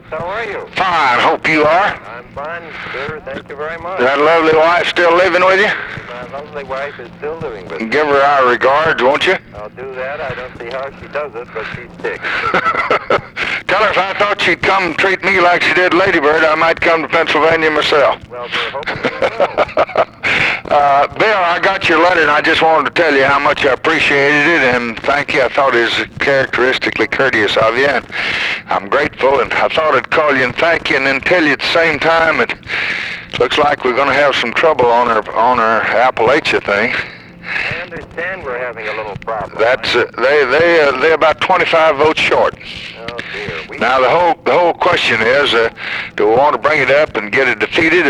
How are you? Fine, hope you are. I'm fine, sir. Thank you very much. That lovely wife still living with you? My lovely wife is still living with me. Give her our regards, won't you? I'll do that. I don't see how she does it, but she's sick. Tell her if I thought she'd come treat me like she did Lady Bird, I might come to Pennsylvania myself. Well, we're hoping you will. Bill, I got your letter, and I just wanted to tell you how much I appreciated it, and thank you. I thought it was characteristically courteous of you, and I'm grateful, and I thought I'd call you and thank you, and then tell you at the same time it looks like we're going to have some trouble on our Appalachia thing. I understand we're having a little problem. That's they're about 25 votes short. Oh dear. Now the whole question is, do we want to bring it up and get it defeated?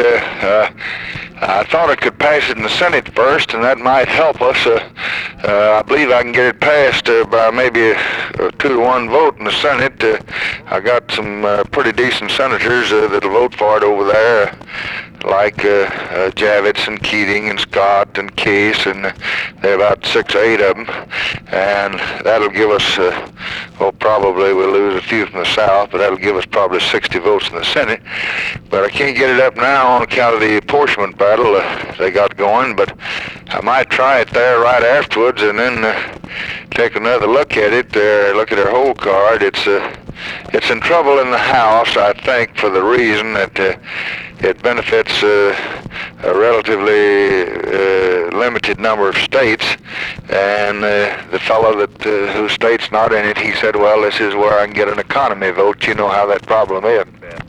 I thought I could pass it in the Senate first, and that might help us. I believe I can get it passed by maybe a 2-to-1 vote in the Senate. I got some pretty decent senators that'll vote for it over there, like Javits and Keating and Scott and Case, and there are about 6 or 8 of them, and that'll give us, well, probably we'll lose a few from the South, but that'll give us probably 60 votes in the Senate. But I can't get it up now on account of the apportionment battle they got going, but I might try it there right afterwards and then take another look at it, look at their whole card. It's in trouble in the House, I think, for the reason that it benefits a relatively limited number of states, and the fellow whose state's not in it, he said, well, this is where I can get an economy vote. You know how that problem is.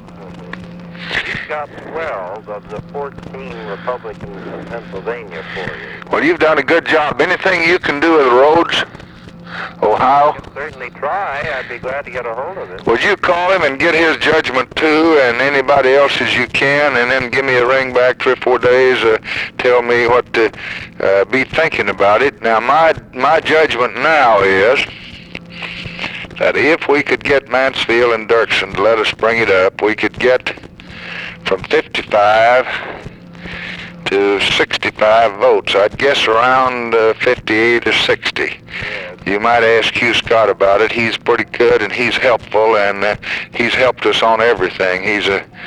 You've got 12 of the 14 Republicans in Pennsylvania for you. Well, you've done a good job. Anything you can do with the roads, Ohio? I can certainly try. I'd be glad to get a hold of it. Would you call him and get his judgment too, and anybody else's you can, and then give me a ring back 3 or 4 days, tell me what to be thinking about it. Now, my judgment now is that if we could get Mansfield and Dirksen to let us bring it up, we could get from 55 to 65 votes. I'd guess around 58 or 60. Yes. You might ask Hugh Scott about it. He's pretty good and he's helpful, and he's helped us on everything. He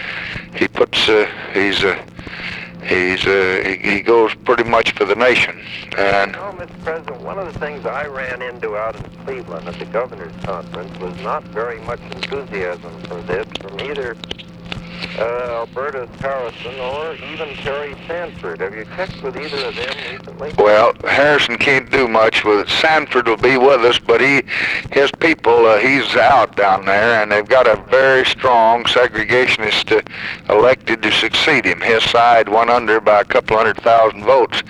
goes pretty much for the nation. And Mr. President, one of the things I ran into out in Cleveland at the governor's conference was not very much enthusiasm for this from either Albertus Harrison or even Terry Sanford. Have you checked with either of them recently? well, Harrison can't do much with it. Sanford will be with us, but his people, he's out down there, and they've got a very strong segregationist elected to succeed him. His side went under by a couple 100,000 votes.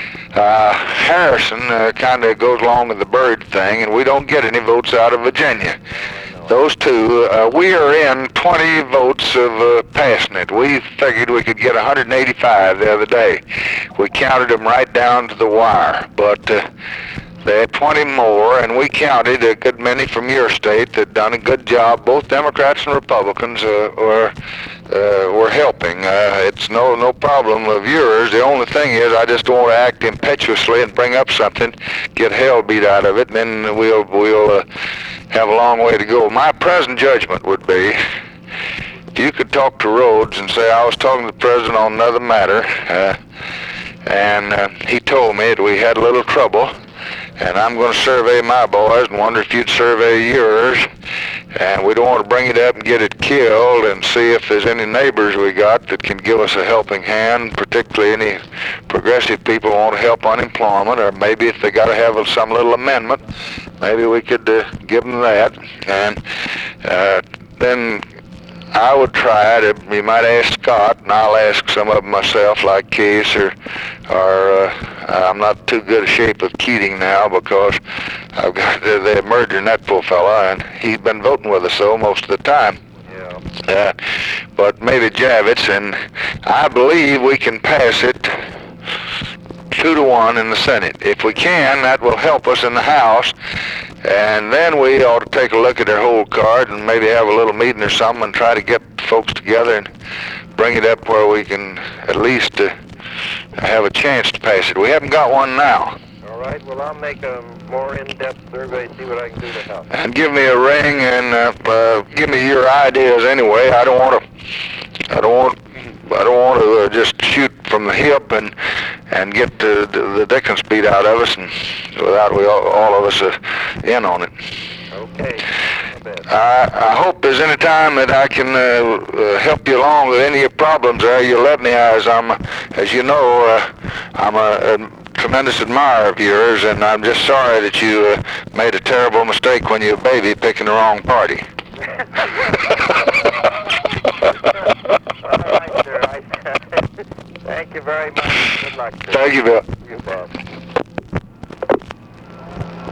Harrison kind of goes along with the Byrd thing, and we don't get any votes out of Virginia. Those two, we are in 20 votes of passing it. We figured we could get 185 the other day. We counted them right down to the wire, but they had 20 more, and we counted a good many from your state that done a good job. Both Democrats and Republicans were helping. It's no problem of yours. The only thing is I just don't want to act impetuously and bring up something, get hell beat out of it, and then we'll have a long way to go. My present judgment would be, if you could talk to Rhodes and say I was talking to the president on another matter, and he told me that we had a little trouble, and I'm going to survey my boys and wonder if you'd survey yours, and we don't want to bring it up and get it killed, and see if there's any neighbors we got that can give us a helping hand, particularly any progressive people who want to help unemployment, or maybe if they got to have some little amendment, maybe we could give them that. And then I would try to, you might ask Scott, and I'll ask some of them myself, like Case, or I'm not too good a shape of Keating now, because I've got they're murdering that poor fella, and he's been voting with us so most of the time. Yeah. But maybe Javits, and I believe we can pass it 2-to-1 in the Senate. If we can, that will help us in the House, and then we ought to take a look at their whole card and maybe have a little meeting or something and try to get folks together and bring it up where we can at least have a chance to pass it. We haven't got one now. All right. Well, I'll make a more in-depth survey, see what I can do to help. And give me a ring and give me your ideas anyway. I don't want to just shoot from the hip and get the dickens beat out of us, and without all of us in on it. Okay. I hope there's any time that I can help you along with any of your problems there. You let me, as you know, I'm a tremendous admirer of yours, and I'm just sorry that you made a terrible mistake when you were a baby picking the wrong party. All right, sir. Thank you very much. Good luck, sir. Thank you, Bill.